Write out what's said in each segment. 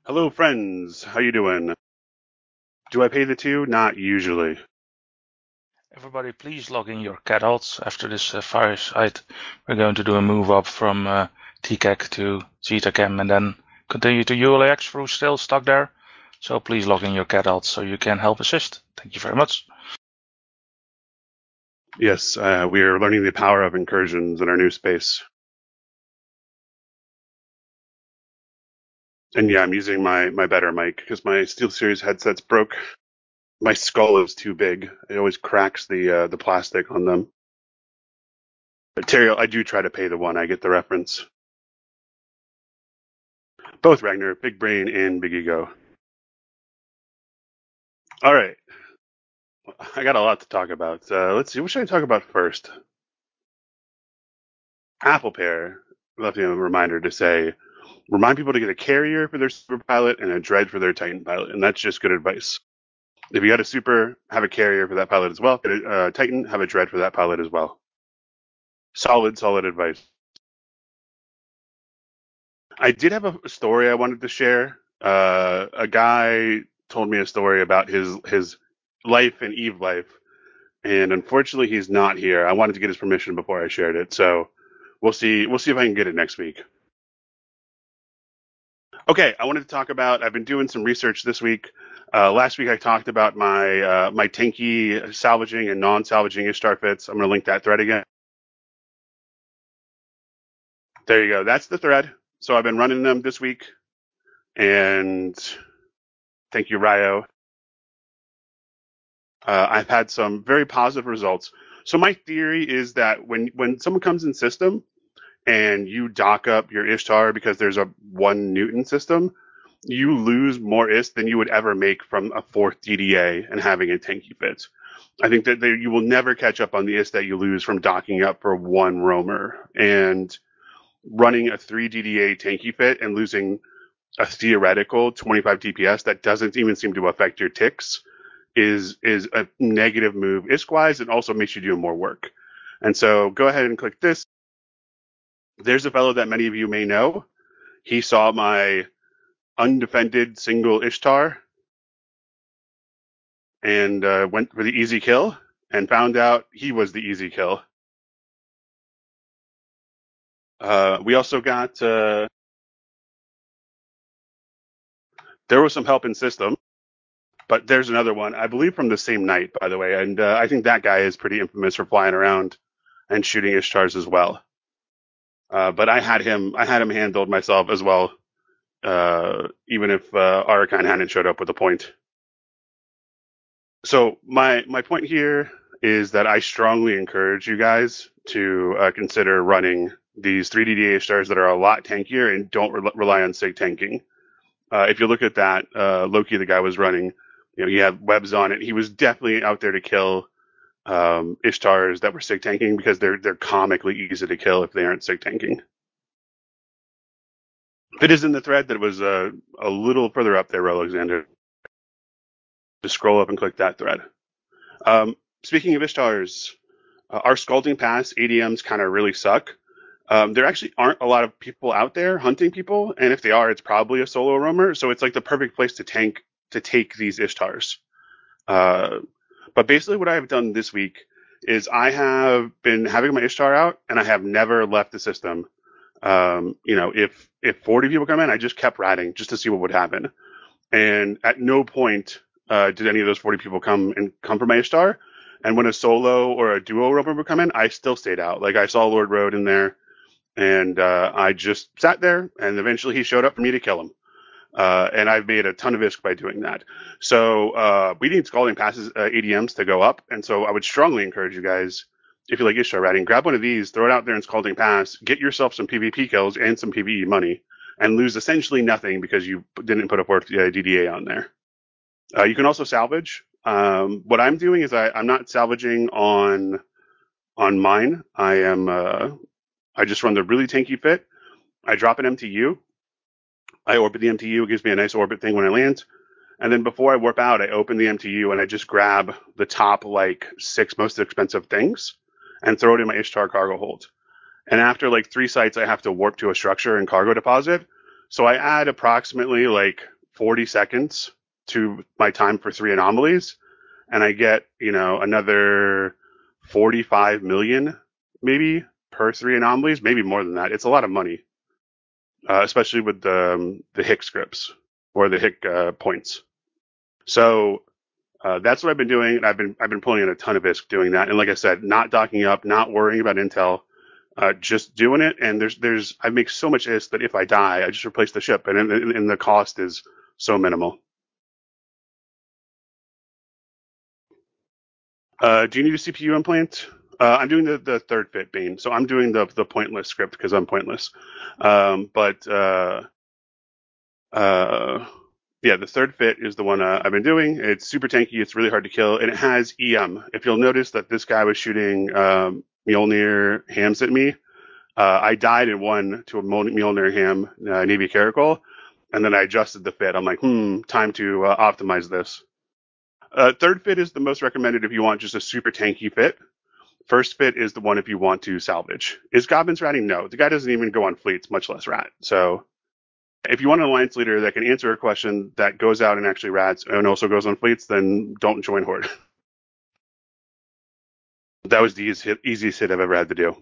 Hello, friends. How you doing? Do I pay the two? Not usually. Everybody, please log in your cadalts. After this fireside, we're going to do a move up from TCAC to ZetaCam and then continue to ULAX through still stuck there. So please log in your cadalts so you can help assist. Thank you very much. Yes, we are learning the power of incursions in our new space. And yeah, I'm using my better mic because my SteelSeries headsets broke. My skull is too big. It always cracks the plastic on them. But Terry, I do try to pay the one. I get the reference. Both Ragnar, big brain and big ego. All right, I got a lot to talk about. Let's see. What should I talk about first? Apple Pair left me a reminder to say remind people to get a carrier for their super pilot and a dread for their Titan pilot, and that's just good advice. If you got a super, have a carrier for that pilot as well. Get a Titan, have a dread for that pilot as well. Solid advice. I did have a story I wanted to share. A guy told me a story about his life and Eve life, and unfortunately he's not here. I wanted to get his permission before I shared it, so we'll see if I can get it next week. Okay, I wanted to talk about. I've been doing some research this week. Last week I talked about my tanky salvaging and non-salvaging Ishtar fits. I'm going to link that thread again. There you go. That's the thread. So I've been running them this week, and thank you, Ryo. I've had some very positive results. So my theory is that when someone comes in system and you dock up your Ishtar because there's a 1 Newton system, you lose more IST than you would ever make from a fourth DDA and having a tanky fit. I think that you will never catch up on the IST that you lose from docking up for one roamer and running a 3 DDA tanky fit and losing a theoretical 25 DPS that doesn't even seem to affect your ticks is a negative move ISK-wise. It also makes you do more work. And so go ahead and click this. There's a fellow that many of you may know. He saw my undefended single Ishtar and went for the easy kill and found out he was the easy kill. We also got there was some help in system, but there's another one, I believe from the same night, by the way, and I think that guy is pretty infamous for flying around and shooting Ishtars as well. But I had him handled myself as well, even if Arakine hadn't showed up with a point. So my point here is that I strongly encourage you guys to consider running these 3DDA stars that are a lot tankier and don't rely on sig tanking. If you look at that, Loki, the guy was running, he had webs on it. He was definitely out there to kill Ishtars that were sig tanking because they're comically easy to kill if they aren't sig tanking. It is in the thread that was a little further up there, Alexander. Just scroll up and click that thread. Speaking of Ishtars, our Scalding Pass ADMs kind of really suck. There actually aren't a lot of people out there hunting people, and if they are, it's probably a solo roamer. So it's like the perfect place to take these Ishtars. But basically, what I have done this week is I have been having my Ishtar out, and I have never left the system. If 40 people come in, I just kept ratting just to see what would happen. And at no point did any of those 40 people come for my Ishtar. And when a solo or a duo roamer would come in, I still stayed out. Like I saw Lord Road in there, and I just sat there, and eventually he showed up for me to kill him. And I've made a ton of ISK by doing that. So we need Scalding Passes ADMs to go up, and so I would strongly encourage you guys, if you like Ishtar ratting, grab one of these, throw it out there in Scalding Pass, get yourself some PvP kills and some PvE money, and lose essentially nothing because you didn't put a fourth DDA on there. You can also salvage. What I'm doing is I'm not salvaging on mine. I just run the really tanky fit. I drop an MTU. I orbit the MTU. It gives me a nice orbit thing when I land. And then before I warp out, I open the MTU and I just grab the top 6 most expensive things and throw it in my Ishtar cargo hold. And after 3 sites, I have to warp to a structure and cargo deposit. So I add approximately 40 seconds to my time for 3 anomalies, and I get, another 45 million maybe per 3 anomalies, maybe more than that. It's a lot of money, especially with the Hick scripts or the Hick points. So that's what I've been doing, and I've been pulling in a ton of ISK doing that. And like I said, not docking up, not worrying about intel, just doing it. And I make so much ISK that if I die, I just replace the ship, and the cost is so minimal. Do you need a CPU implant? I'm doing the third fit Bane, so I'm doing the pointless script because I'm pointless. Yeah, the third fit is the one I've been doing. It's super tanky. It's really hard to kill, and it has EM. If you'll notice that this guy was shooting Mjolnir hams at me, I died in one to a Mjolnir ham Navy Caracol, and then I adjusted the fit. I'm like, time to optimize this. Third fit is the most recommended if you want just a super tanky fit. First fit is the one if you want to salvage. Is Goblins ratting? No. The guy doesn't even go on fleets, much less rat. So if you want an alliance leader that can answer a question that goes out and actually rats and also goes on fleets, then don't join Horde. That was the easiest hit I've ever had to do.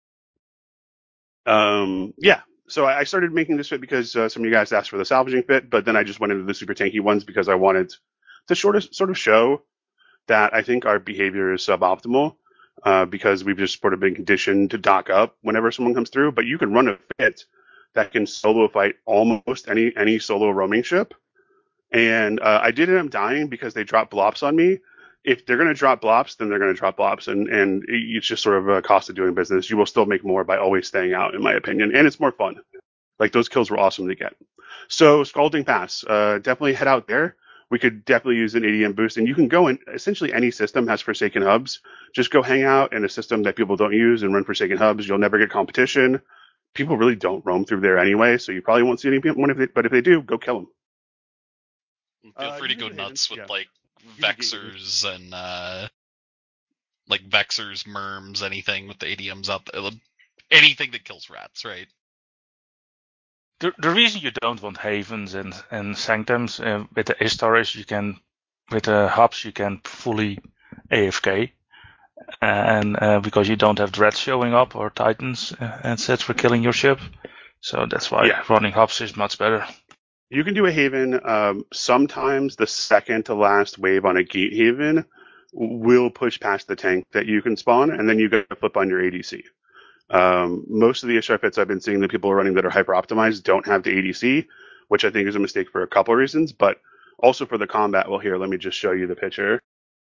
Yeah. So I started making this fit because some of you guys asked for the salvaging fit, but then I just went into the super tanky ones because I wanted to sort of show that I think our behavior is suboptimal because we've just sort of been conditioned to dock up whenever someone comes through. But you can run a fit that can solo fight almost any solo roaming ship. And I did end up dying because they dropped blops on me. If they're going to drop blops, then they're going to drop blops. And it's just sort of a cost of doing business. You will still make more by always staying out, in my opinion. And it's more fun. Like, those kills were awesome to get. So, Scalding Pass, definitely head out there. We could definitely use an ADM boost. And you can go in, essentially any system has Forsaken hubs. Just go hang out in a system that people don't use and run Forsaken hubs. You'll never get competition. People really don't roam through there anyway, so you probably won't see anyone. But if they do, go kill them. Feel free to go nuts with like Vexers and like Vexers, Merms, anything with the ADMs out there. Anything that kills rats, right? The reason you don't want Havens and Sanctums with the Istar is with the hubs you can fully AFK. And because you don't have dreads showing up or titans and sets for killing your ship. So that's why running hubs is much better. You can do a Haven. Sometimes the second to last wave on a Gate Haven will push past the tank that you can spawn, and then you get a flip on your ADC. Most of the Ishtar fits I've been seeing that people are running that are hyper optimized don't have the ADC, which I think is a mistake for a couple of reasons, but also for the combat. Well, here, let me just show you the picture.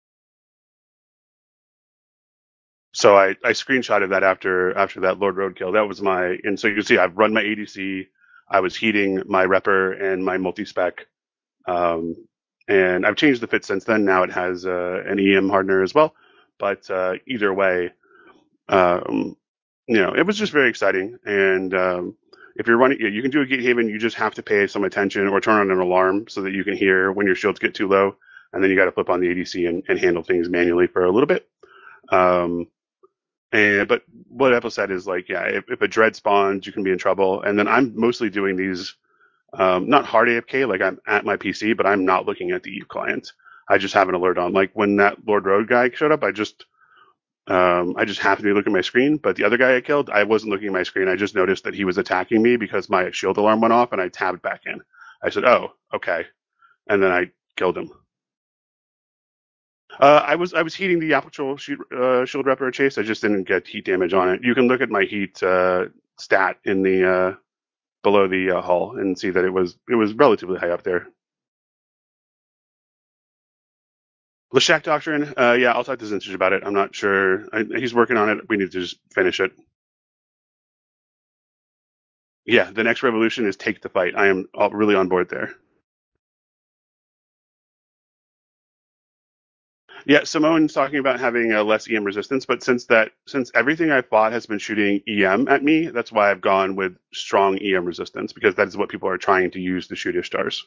So I screenshotted that after that Lord Roadkill. That was and so you can see I've run my ADC. I was heating my Repper and my multi-spec. And I've changed the fit since then. Now it has an EM hardener as well. But either way, it was just very exciting. And if you're running, you can do a Gate Haven. You just have to pay some attention or turn on an alarm so that you can hear when your shields get too low. And then you got to flip on the ADC and handle things manually for a little bit. But what Apple said is like, if a dread spawns, you can be in trouble. And then I'm mostly doing these, not hard AFK, like I'm at my PC, but I'm not looking at the Eve client. I just have an alert on. Like when that Lord Road guy showed up, I just happened to be looking at my screen. But the other guy I killed, I wasn't looking at my screen. I just noticed that he was attacking me because my shield alarm went off, and I tabbed back in. I said, "Oh, okay," and then I killed him. I was heating the Apple Shield Repper chase. I just didn't get heat damage on it. You can look at my heat stat in the below the hull and see that it was relatively high up there. Leshak Doctrine, I'll talk to Zintage about it. I'm not sure. He's working on it. We need to just finish it. Yeah, the next revolution is take the fight. I am really on board there. Yeah, Simone's talking about having less EM resistance, but since everything I fought has been shooting EM at me, that's why I've gone with strong EM resistance, because that is what people are trying to use to shoot Ishtars.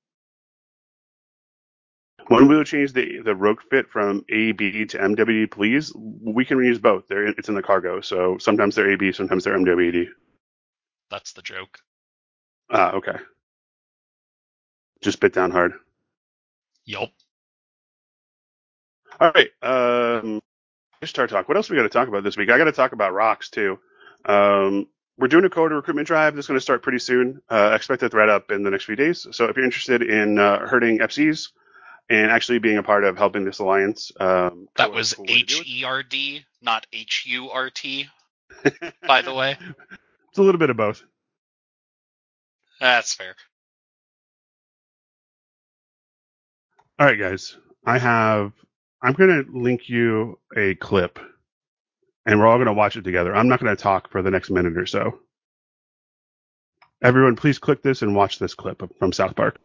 When we will change the rogue fit from AB to MWD, please, we can reuse both. It's in the cargo, so sometimes they're AB, sometimes they're MWD. That's the joke. Okay. just bit down hard. Yup. All right. Ishtar talk. What else we got to talk about this week? I got to talk about rocks too. We're doing a coder recruitment drive that's going to start pretty soon. Expect a thread up in the next few days. So if you're interested in herding FCs and actually being a part of helping this alliance, that was HERD, not HURT. By the way, it's a little bit of both. That's fair. All right, guys. I'm going to link you a clip, and we're all going to watch it together. I'm not going to talk for the next minute or so. Everyone, please click this and watch this clip from South Park.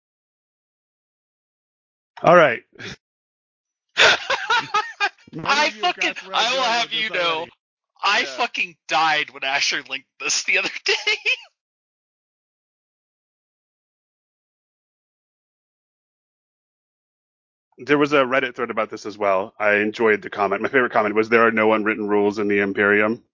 All right. I will have you know, I fucking died when Asher linked this the other day. There was a Reddit thread about this as well. I enjoyed the comment. My favorite comment was, "There are no unwritten rules in the Imperium."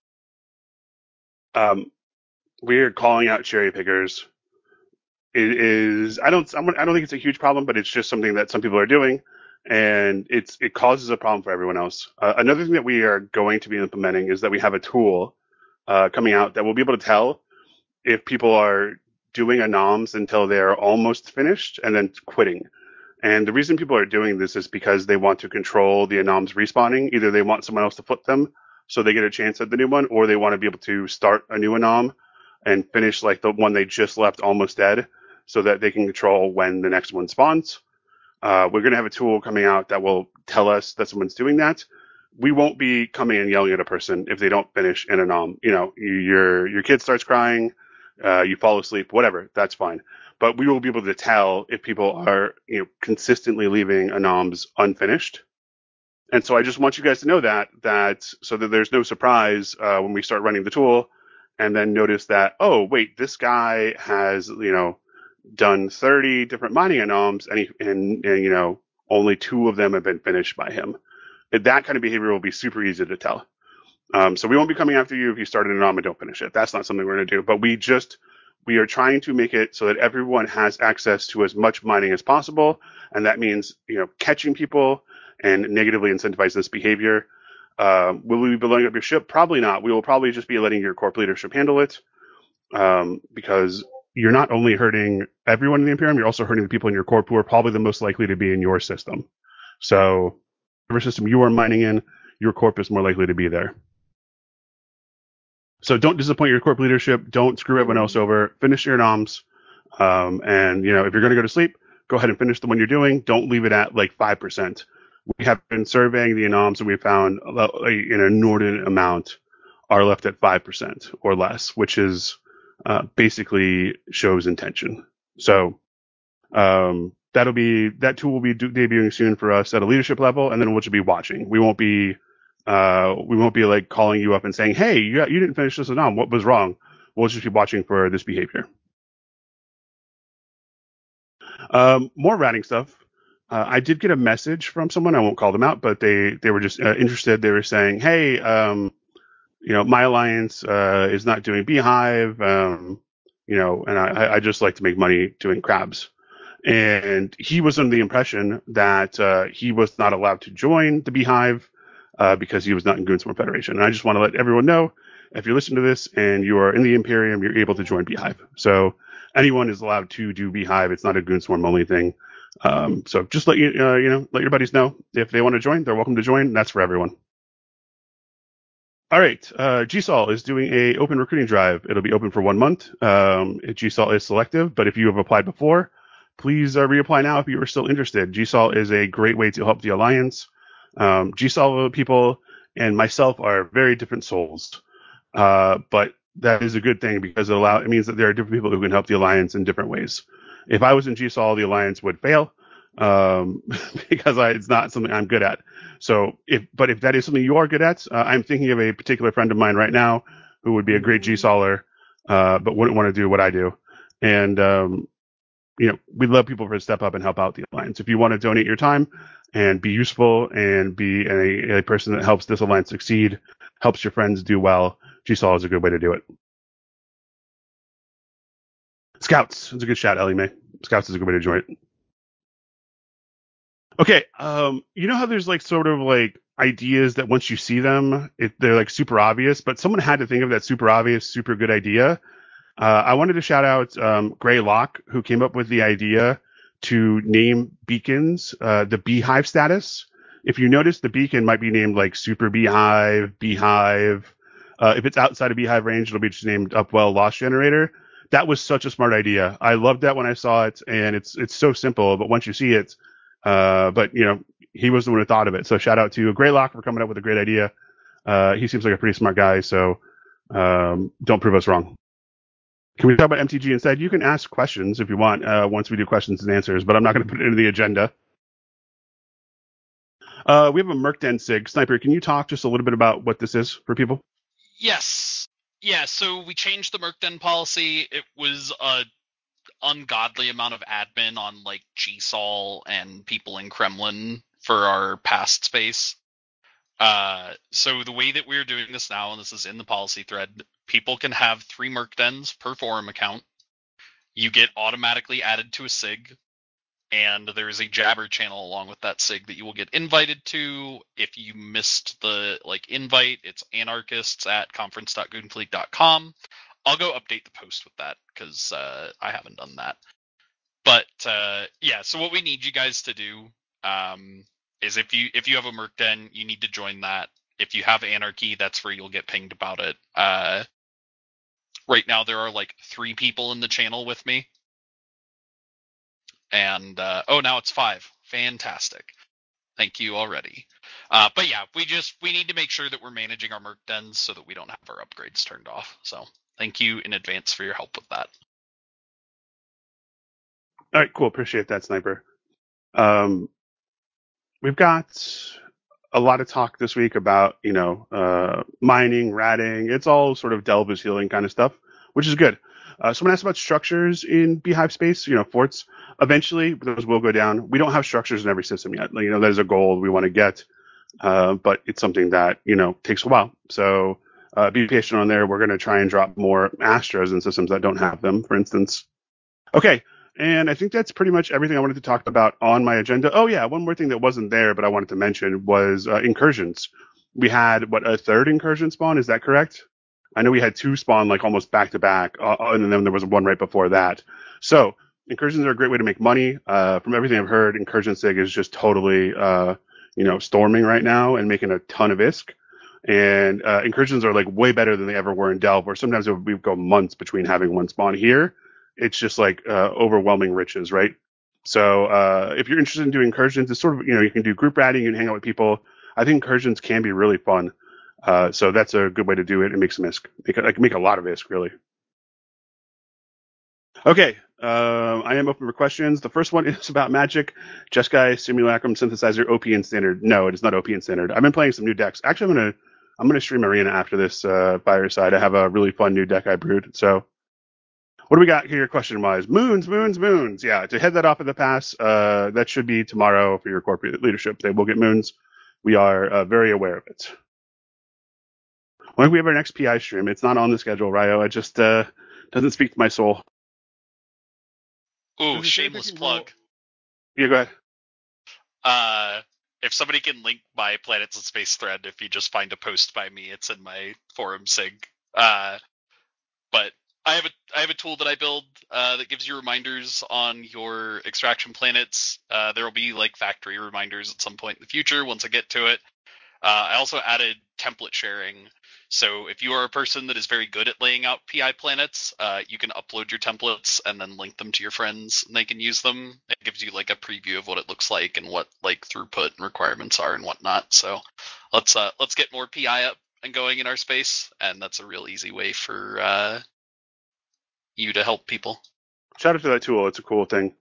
We're calling out cherry pickers. It is. I don't think it's a huge problem, but it's just something that some people are doing, and it causes a problem for everyone else. Another thing that we are going to be implementing is that we have a tool coming out that will be able to tell if people are doing anoms until they're almost finished and then quitting. And the reason people are doing this is because they want to control the anoms respawning. Either they want someone else to flip them so they get a chance at the new one, or they want to be able to start a new anom and finish like the one they just left almost dead so that they can control when the next one spawns. We're going to have a tool coming out that will tell us that someone's doing that. We won't be coming and yelling at a person if they don't finish an anom. You know, your kid starts crying, you fall asleep, whatever, that's fine. But we will be able to tell if people are, consistently leaving anoms unfinished. And so I just want you guys to know that so that there's no surprise when we start running the tool and then notice that, oh, wait, this guy has, done 30 different mining anoms and only 2 of them have been finished by him. That kind of behavior will be super easy to tell. So we won't be coming after you if you start an anom and don't finish it. That's not something we're going to do. But we are trying to make it so that everyone has access to as much mining as possible. And that means, catching people and negatively incentivize this behavior. Will we be blowing up your ship? Probably not. We will probably just be letting your corp leadership handle it. Because you're not only hurting everyone in the Imperium, you're also hurting the people in your corp who are probably the most likely to be in your system. So whatever system you are mining in, your corp is more likely to be there. So don't disappoint your corp leadership. Don't screw everyone else over. Finish your noms. And, if you're going to go to sleep, go ahead and finish the one you're doing. Don't leave it at like 5%. We have been surveying the anoms and we found an inordinate amount are left at 5% or less, which is basically shows intention. So that tool will be debuting soon for us at a leadership level, and then we'll just be watching. We won't be like calling you up and saying, "Hey, you didn't finish this anom. What was wrong?" We'll just be watching for this behavior. More ratting stuff. I did get a message from someone. I won't call them out, but they were just interested. They were saying, "Hey, my alliance is not doing Beehive, and I just like to make money doing crabs." And he was under the impression that he was not allowed to join the Beehive because he was not in Goonswarm Federation. And I just want to let everyone know, if you're listening to this and you are in the Imperium, you're able to join Beehive. So anyone is allowed to do Beehive. It's not a Goonswarm only thing. So just let let your buddies know if they want to join, they're welcome to join. That's for everyone. All right. GSOL is doing a open recruiting drive. It'll be open for 1 month. GSOL is selective, but if you have applied before, please reapply now if you are still interested. GSOL is a great way to help the alliance. GSOL people and myself are very different souls, but that is a good thing because it means that there are different people who can help the alliance in different ways. If I was in GSOL, the alliance would fail because it's not something I'm good at. So if that is something you are good at, I'm thinking of a particular friend of mine right now who would be a great GSOLer, but wouldn't want to do what I do. And we'd love people to step up and help out the alliance. If you want to donate your time and be useful and be a person that helps this alliance succeed, helps your friends do well, GSOL is a good way to do it. Scouts. It's a good shout, Ellie Mae. Scouts is a good way to join it. Okay, you know how there's like sort of like ideas that once you see them, they're like super obvious, but someone had to think of that super obvious, super good idea. I wanted to shout out Gray Locke, who came up with the idea to name beacons the beehive status. If you notice, the beacon might be named like Super Beehive, Beehive. If it's outside of Beehive range, it'll be just named Upwell Loss Generator. That was such a smart idea. I loved that when I saw it, and it's so simple, but once you see it, but you know, he was the one who thought of it. So shout out to Greylock for coming up with a great idea. He seems like a pretty smart guy, so don't prove us wrong. Can we talk about MTG instead? You can ask questions if you want once we do questions and answers, but I'm not going to put it into the agenda. We have a Mercden Sig. Sniper, can you talk just a little bit about what this is for people? Yes. Yeah, so we changed the Mercden policy. It was a ungodly amount of admin on like GSOL and people in Kremlin for our past space. So the way that we're doing this now, and this is in the policy thread, people can have 3 Mercdens per forum account. You get automatically added to a SIG, and there's a Jabber channel along with that SIG that you will get invited to. If you missed the invite, it's anarchists@conference.goonfleet.com. I'll go update the post with that because I haven't done that. But yeah, so what we need you guys to do is if you have a Mercden, you need to join that. If you have Anarchy, that's where you'll get pinged about it. Right now there are like 3 people in the channel with me. And now it's 5. Fantastic. Thank you already. But yeah, we need to make sure that we're managing our Mercdens so that we don't have our upgrades turned off. So thank you in advance for your help with that. All right, cool. Appreciate that, Sniper. We've got a lot of talk this week about, mining, ratting. It's all sort of Delve is healing kind of stuff, which is good. Someone asked about structures in Beehive space, forts. Eventually, those will go down. We don't have structures in every system yet. There's a goal we want to get, but it's something that, takes a while. So be patient on there. We're going to try and drop more Astros in systems that don't have them, for instance. Okay. And I think that's pretty much everything I wanted to talk about on my agenda. Oh, yeah. One more thing that wasn't there, but I wanted to mention was incursions. We had, a third incursion spawn? Is that correct? I know we had 2 spawn like almost back to back, and then there was one right before that. So incursions are a great way to make money. From everything I've heard, incursion sig is just totally, storming right now and making a ton of ISK. And incursions are like way better than they ever were in Delve, where sometimes we go months between having one spawn. Here, it's just like overwhelming riches, right? So if you're interested in doing incursions, it's sort of, you can do group ratting, you can hang out with people. I think incursions can be really fun. So that's a good way to do it and make some ISK. Make a lot of ISK, really. Okay, I am open for questions. The first one is about Magic. Jeskai, Simulacrum, Synthesizer, OP and Standard. No, it is not OP and Standard. I've been playing some new decks. Actually, I'm gonna stream Arena after this Fireside. I have a really fun new deck I brewed. So what do we got here question-wise? Moons. Yeah, to head that off of the pass, that should be tomorrow for your corporate leadership. They will get moons. We are very aware of it. When we have our next PI stream, it's not on the schedule, Ryo. It just doesn't speak to my soul. Ooh, shameless plug. Yeah, go ahead. If somebody can link my Planets in Space thread, if you just find a post by me, it's in my forum sig. But I have a tool that I build that gives you reminders on your extraction planets. There will be like factory reminders at some point in the future once I get to it. I also added template sharing. So if you are a person that is very good at laying out PI planets, you can upload your templates and then link them to your friends and they can use them. It gives you like a preview of what it looks like and what like throughput and requirements are and whatnot. So let's get more PI up and going in our space, and that's a real easy way for you to help people. Shout out to that tool. It's a cool thing.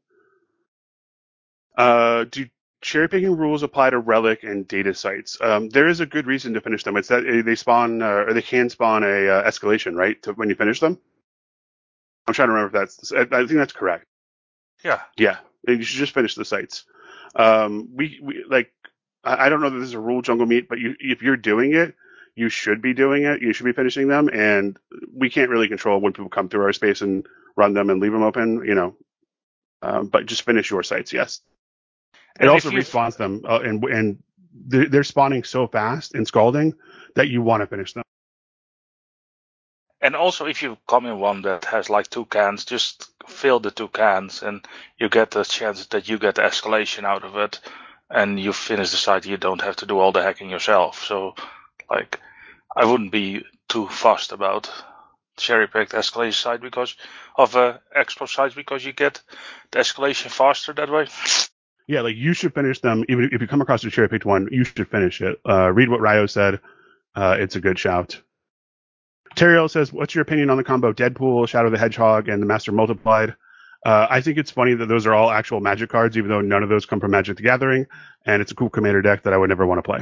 Do cherry picking rules apply to Relic and data sites? There is a good reason to finish them. It's that they spawn or they can spawn a escalation, right? When you finish them. I'm trying to remember if that's. I think that's correct. Yeah. Yeah. You should just finish the sites. We like. I don't know that this is a rule, Jungle Meat, but if you're doing it, you should be doing it. You should be finishing them, and we can't really control when people come through our space and run them and leave them open, but just finish your sites, yes. It And also respawns them, and they're spawning so fast in Scalding that you want to finish them. And also, if you come in one that has like 2 cans, just fill the 2 cans, and you get the chance that you get the escalation out of it, and you finish the site. You don't have to do all the hacking yourself. So, like, I wouldn't be too fussed about cherry-picked escalation site because of explode sites, because you get the escalation faster that way. Yeah, like you should finish them. Even if you come across a cherry-picked one, you should finish it. Read what Ryo said. It's a good shout. Teriel says, what's your opinion on the combo Deadpool, Shadow the Hedgehog, and the Master Multiplied? I think it's funny that those are all actual Magic cards, even though none of those come from Magic the Gathering, and it's a cool commander deck that I would never want to play.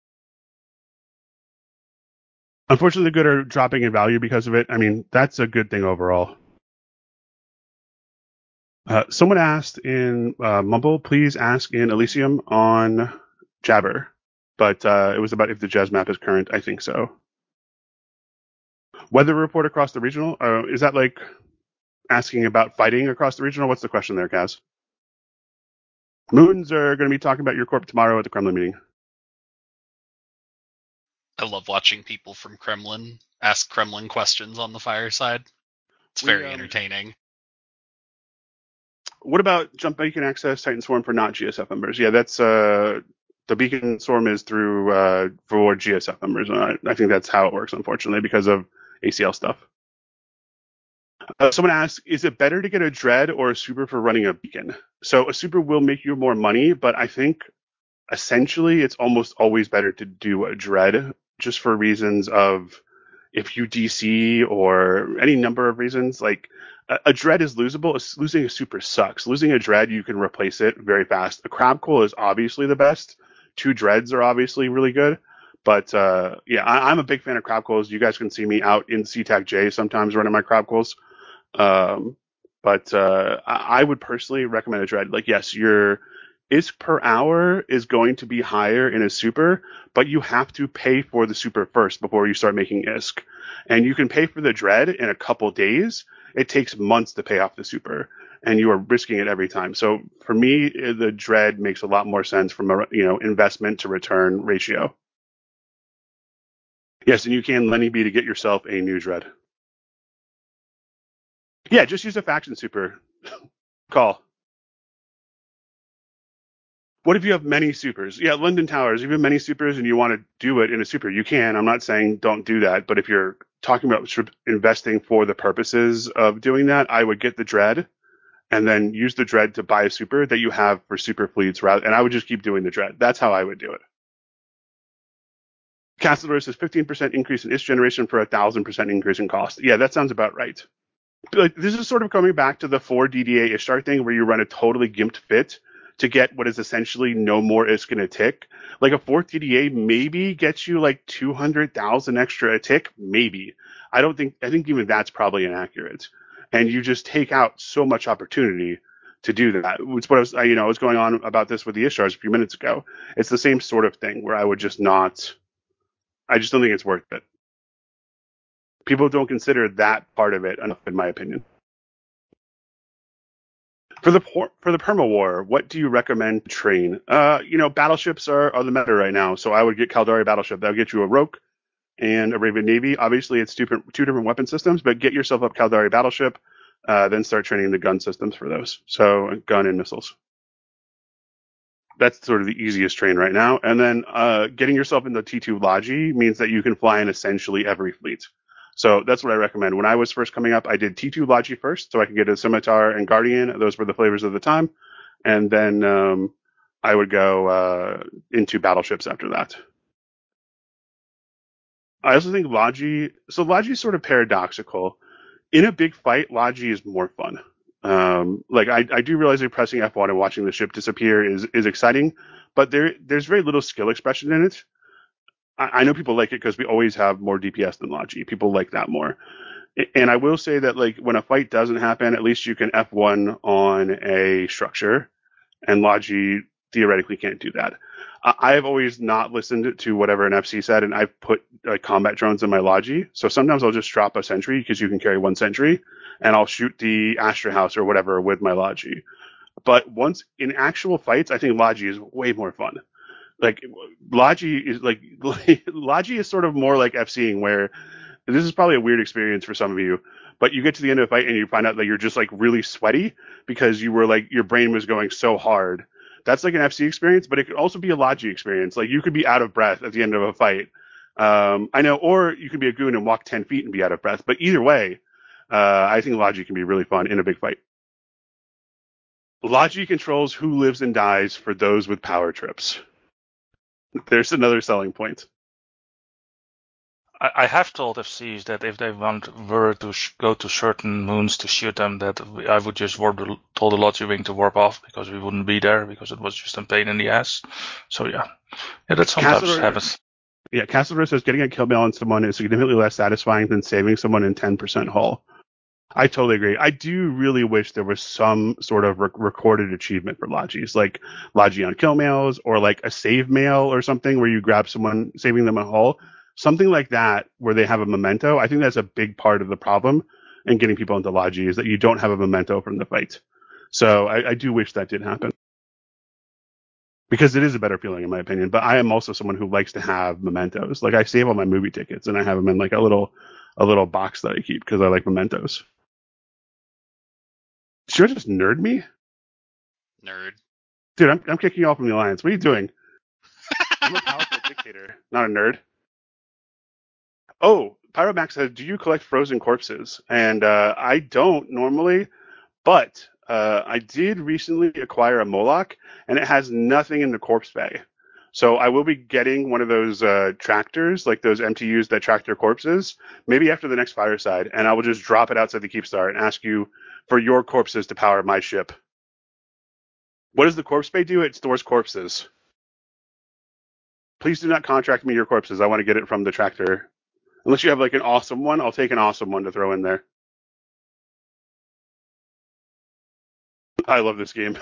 Unfortunately, the good are dropping in value because of it. I mean, that's a good thing overall. Someone asked in Mumble, please ask in Elysium on Jabber. But it was about if the Jazz map is current. I think so. Weather report across the regional? Is that like asking about fighting across the regional? What's the question there, Kaz? Moons are going to be talking about your corp tomorrow at the Kremlin meeting. I love watching people from Kremlin ask Kremlin questions on the fireside. It's very entertaining. What about Jump Beacon Access Titan Swarm for not GSF members? Yeah, that's the Beacon Swarm is through for GSF members. I think that's how it works, unfortunately, because of ACL stuff. Someone asked, is it better to get a Dread or a Super for running a Beacon? So a Super will make you more money, but I think essentially it's almost always better to do a Dread just for reasons of if you DC or any number of reasons. Like a Dread is losable. Losing a Super sucks. Losing a Dread, you can replace it very fast. A Crab Coil is obviously the best. 2 Dreads are obviously really good. But yeah, I'm a big fan of Crab Coils. You guys can see me out in CTAC J sometimes running my Crab Coils. But I would personally recommend a Dread. Like, yes, your ISK per hour is going to be higher in a Super, but you have to pay for the Super first before you start making ISK. And you can pay for the Dread in a couple days. It takes months to pay off the Super, and you are risking it every time. So for me, the Dread makes a lot more sense from a investment to return ratio. Yes, and you can Lenny B to get yourself a new Dread. Yeah, just use a faction Super. Call. What if you have many Supers? Yeah, London Towers, if you have many Supers and you want to do it in a Super, you can. I'm not saying don't do that, but if you're talking about investing for the purposes of doing that, I would get the Dread and then use the Dread to buy a Super that you have for Super fleets, and I would just keep doing the Dread. That's how I would do it. Castledor says 15% increase in ISK generation for 1,000% increase in cost. Yeah, that sounds about right. Like, this is sort of coming back to the 4 DDA Ishtar thing where you run a totally gimped fit to get what is essentially no more ISK in a tick. Like a 4th DDA maybe gets you like 200,000 extra a tick, maybe. I think even that's probably inaccurate. And you just take out so much opportunity to do that. It's what I was going on about this with the Ishtars a few minutes ago. It's the same sort of thing where I just don't think it's worth it. People don't consider that part of it enough, in my opinion. For the Perma War, what do you recommend to train? Battleships are the meta right now, so I would get Caldari Battleship. That'll get you a Roke and a Raven Navy. Obviously, it's two different weapon systems, but get yourself up Caldari Battleship, then start training the gun systems for those. So gun and missiles. That's sort of the easiest train right now. And then getting yourself into T2 Logi means that you can fly in essentially every fleet. So that's what I recommend. When I was first coming up, I did T2 Logi first, so I could get a Scimitar and Guardian. Those were the flavors of the time. And then I would go into battleships after that. I also think Logi is sort of paradoxical. In a big fight, Logi is more fun. I do realize that pressing F1 and watching the ship disappear is exciting, but there's very little skill expression in it. I know people like it because we always have more DPS than Logi. People like that more. And I will say that like when a fight doesn't happen, at least you can F1 on a structure, and Logi theoretically can't do that. I've always not listened to whatever an FC said, and I've put combat drones in my Logi. So sometimes I'll just drop a sentry because you can carry one sentry, and I'll shoot the Astra House or whatever with my Logi. But once in actual fights, I think Logi is way more fun. Like Logi is Logi is sort of more like FCing, where this is probably a weird experience for some of you, but you get to the end of a fight and you find out that you're just like really sweaty because you were like your brain was going so hard. That's like an FC experience, but it could also be a Logi experience. Like you could be out of breath at the end of a fight. I know, or you can be a goon and walk 10 feet and be out of breath. But either way, I think Logi can be really fun in a big fight. Logi controls who lives and dies for those with power trips. There's another selling point. I have told FCs that if they were to go to certain moons to shoot them, that I would just told the Logi wing to warp off because we wouldn't be there because it was just a pain in the ass. So yeah, that sometimes happens. Yeah, Castleberg says getting a kill mail on someone is significantly less satisfying than saving someone in 10% hull. I totally agree. I do really wish there was some sort of recorded achievement for Logis, like Logi on kill mails or like a save mail or something where you grab someone, saving them a hull. Something like that where they have a memento. I think that's a big part of the problem in getting people into Logi is that you don't have a memento from the fight. So I do wish that did happen. Because it is a better feeling in my opinion. But I am also someone who likes to have mementos. Like I save all my movie tickets and I have them in like a little box that I keep because I like mementos. Should I just nerd me? Nerd. Dude, I'm kicking you off from the alliance. What are you doing? I'm a powerful dictator, not a nerd. Oh, Pyromax says, do you collect frozen corpses? And I don't normally, but I did recently acquire a Moloch, and it has nothing in the corpse bay. So I will be getting one of those tractors, like those MTUs that track their corpses, maybe after the next fireside, and I will just drop it outside the Keepstar and ask you for your corpses to power my ship. What does the corpse bay do? It stores corpses. Please do not contract me your corpses. I want to get it from the tractor. Unless you have like an awesome one, I'll take an awesome one to throw in there. I love this game.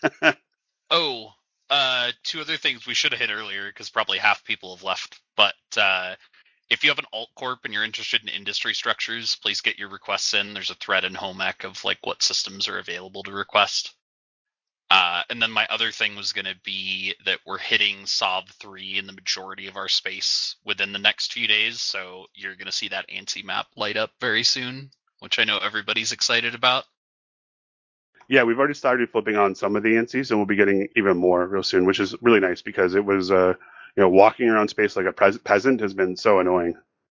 Two other things we should have hit earlier because probably half people have left. But if you have an alt corp and you're interested in industry structures, please get your requests in. There's a thread in HomeEc of like what systems are available to request. And then my other thing was going to be that we're hitting SOV 3 in the majority of our space within the next few days. So you're going to see that ANSI map light up very soon, which I know everybody's excited about. Yeah, we've already started flipping on some of the ANSIs, and we'll be getting even more real soon, which is really nice because it was, walking around space like a peasant has been so annoying.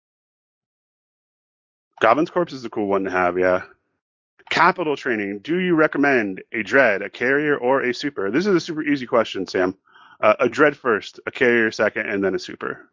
Goblin's Corpse is a cool one to have, yeah. Capital training. Do you recommend a Dread, a Carrier, or a Super? This is a super easy question, Sam. A Dread first, a Carrier second, and then a Super.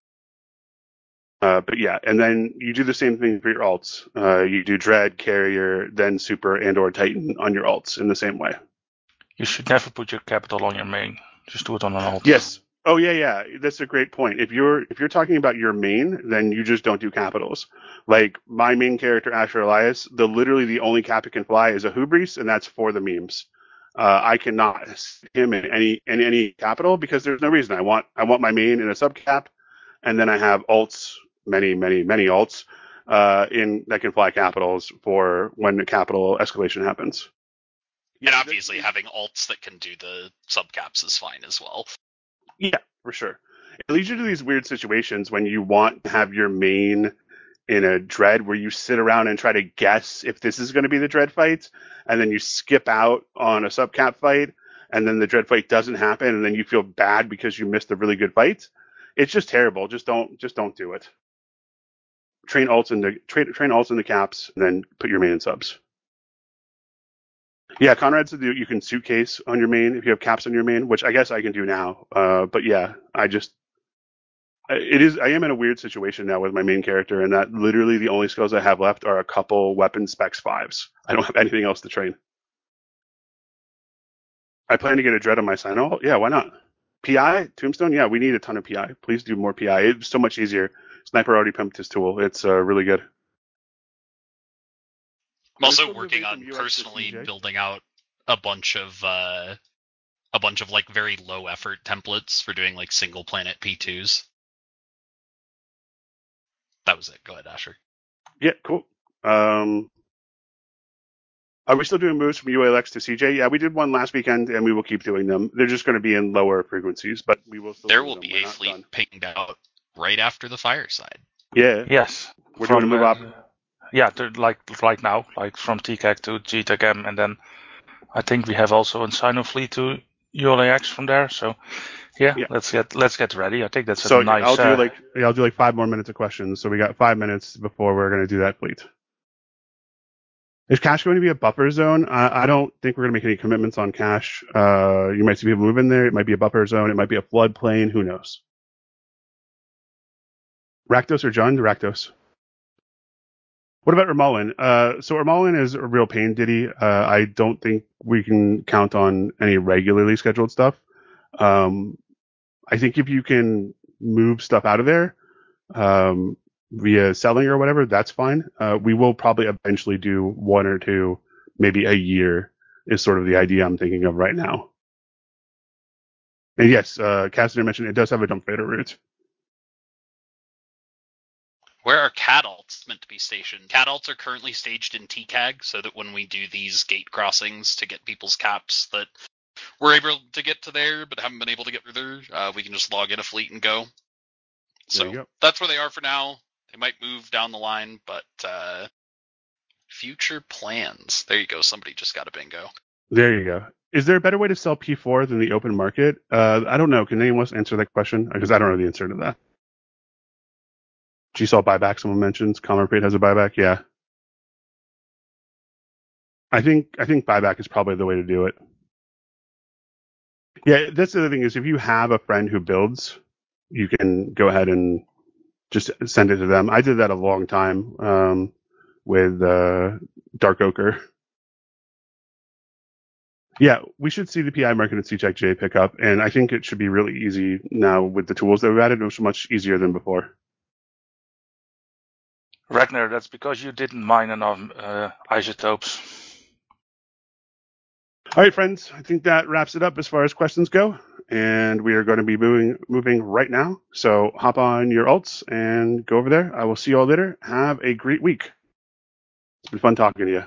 But yeah, and then you do the same thing for your alts. You do Dread, Carrier, then Super, and or Titan on your alts in the same way. You should never put your capital on your main. Just do it on an alt. Yes. Oh yeah. That's a great point. If you're talking about your main, then you just don't do capitals. Like my main character, Asher Elias, literally the only cap it can fly is a Hubris, and that's for the memes. I cannot him in any capital because there's no reason. I want my main in a subcap, and then I have alts, many alts, in that can fly capitals for when the capital escalation happens. And obviously having alts that can do the subcaps is fine as well. Yeah, for sure. It leads you to these weird situations when you want to have your main in a Dread where you sit around and try to guess if this is going to be the Dread fight, and then you skip out on a subcap fight, and then the Dread fight doesn't happen, and then you feel bad because you missed a really good fight. It's just terrible. Just don't do it. Train alts in the caps, and then put your main in subs. Yeah, Conrad said you can suitcase on your main if you have caps on your main, which I guess I can do now. But yeah, I am in a weird situation now with my main character, and that literally the only skills I have left are a couple weapon specs 5s. I don't have anything else to train. I plan to get a Dread on my Sinol. Yeah, why not? PI? Tombstone? Yeah, we need a ton of PI. Please do more PI. It's so much easier. Sniper already pimped his tool. It's really good. I'm also working on personally building out a bunch of a bunch of like very low effort templates for doing like single planet P2s. That was it. Go ahead, Asher. Yeah, cool. Are we still doing moves from UALX to CJ? Yeah, we did one last weekend, and we will keep doing them. They're just going to be in lower frequencies, but we will still There do will them. be We're a not fleet done. pinged out right after the fireside. Yeah. Yes. We're doing a move up. Yeah, like right now, like from TCAC to GTACM, and then I think we have also a Sino fleet to ULAX from there. So yeah, let's get ready. I think that's a nice. I'll do like 5 more minutes of questions. So we got 5 minutes before we're going to do that fleet. Is cash going to be a buffer zone? I don't think we're going to make any commitments on cash. You might see people move in there. It might be a buffer zone. It might be a floodplain. Who knows? Rakdos or John? Rakdos. What about Ermolin? So Ermolin is a real pain, Diddy. I don't think we can count on any regularly scheduled stuff. I think if you can move stuff out of there via selling or whatever, that's fine. We will probably eventually do 1 or 2, maybe a year is sort of the idea I'm thinking of right now. And yes, Cassidy mentioned it does have a dump fader route. Where are Cadalts meant to be stationed? Cadalts are currently staged in TCAG, so that when we do these gate crossings to get people's caps that we're able to get to there but haven't been able to get through there, we can just log in a fleet and go. So that's where they are for now. They might move down the line, but future plans. There you go. Somebody just got a bingo. There you go. Is there a better way to sell P4 than the open market? I don't know. Can anyone else answer that question? Because I don't know the answer to that. GSOL buyback, someone mentions. Comerfeit has a buyback. Yeah. I think buyback is probably the way to do it. Yeah, that's the other thing is if you have a friend who builds, you can go ahead and just send it to them. I did that a long time with Dark Ochre. Yeah, we should see the PI market and CTEK-J pick up, and I think it should be really easy now with the tools that we've added. It was much easier than before. Ragnar, that's because you didn't mine enough isotopes. All right, friends, I think that wraps it up as far as questions go, and we are going to be moving right now. So hop on your alts and go over there. I will see you all later. Have a great week. It's been fun talking to you.